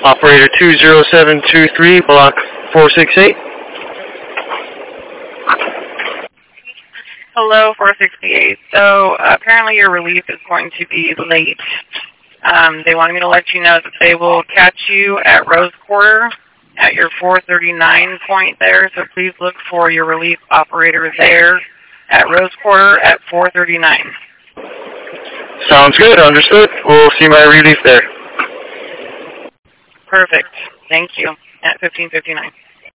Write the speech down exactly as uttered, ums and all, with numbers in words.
Operator two zero seven two three, block four six eight. Hello, four sixty-eight. So uh, apparently your relief is going to be late. Um, they wanted me to let you know that they will catch you at Rose Quarter at your four thirty-nine point there. So please look for your relief operator there at Rose Quarter at four thirty-nine. Sounds good. Understood. We'll see my relief there. Perfect. Thank you. At fifteen fifty-nine.